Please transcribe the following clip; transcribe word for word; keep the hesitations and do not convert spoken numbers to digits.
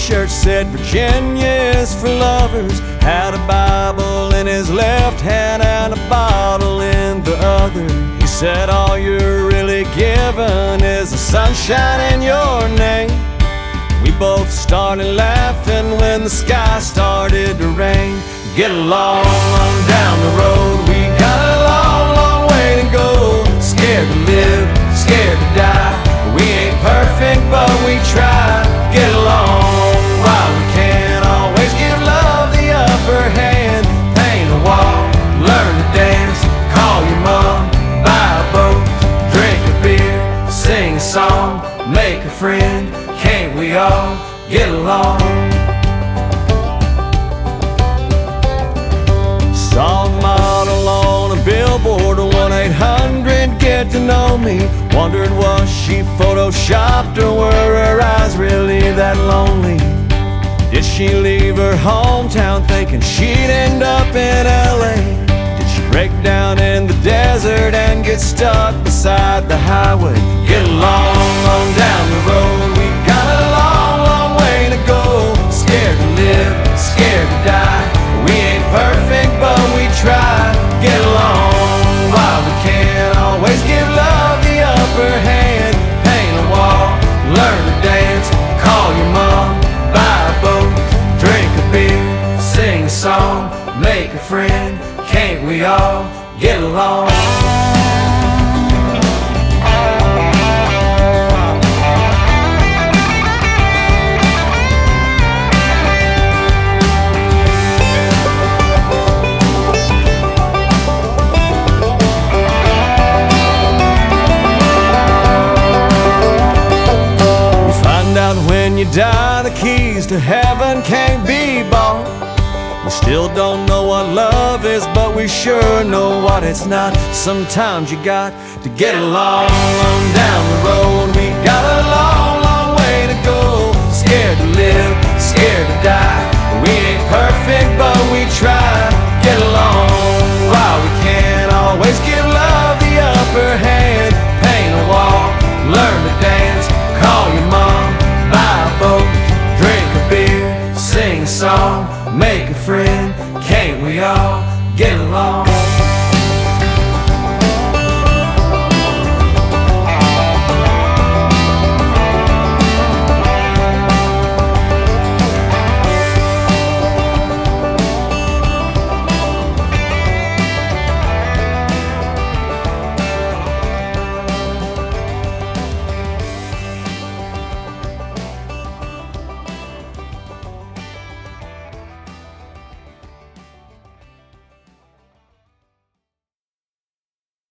t-shirt said Virginia is for lovers, had a Bible in his left hand and a bottle in the other. He said all you're really given is the sunshine in your name. We both started laughing when the sky started to rain. Get along on down the road, we got a long, long way to go. Scared to live, scared to die. We ain't perfect, but we try. Get along while we can. Always give love the upper hand. Paint a wall, learn to dance. Call your mom, buy a boat, drink a beer, sing a song, make a friend. Can't we all get along? Saw a model on a billboard, one eight hundred get to know me. Wondered was she photoshopped or were her eyes really that lonely? Did she leave her hometown thinking she'd end up in L A? Did she break down in the desert and get stuck beside the highway? Get along on down the road, we got a long, long way to go. Scared to live, scared to die. We ain't perfect, but we try. Get along while we can. Always give love the upper hand. Paint a wall, learn to dance. Call your mom, buy a boat, drink a beer, sing a song, make a friend. Can't we all get along? When you die, the keys to heaven can't be bought. We still don't know what love is, but we sure know what it's not. Sometimes you got to get along on down the road. We got a long, long way to go. Scared to live, scared to die. We ain't perfect, but we try. Get along while we can. Always give love the upper hand. Paint a wall, learn to dance. Call your mom, buy a boat, drink a beer, sing a song, make a friend. Can't we all get along?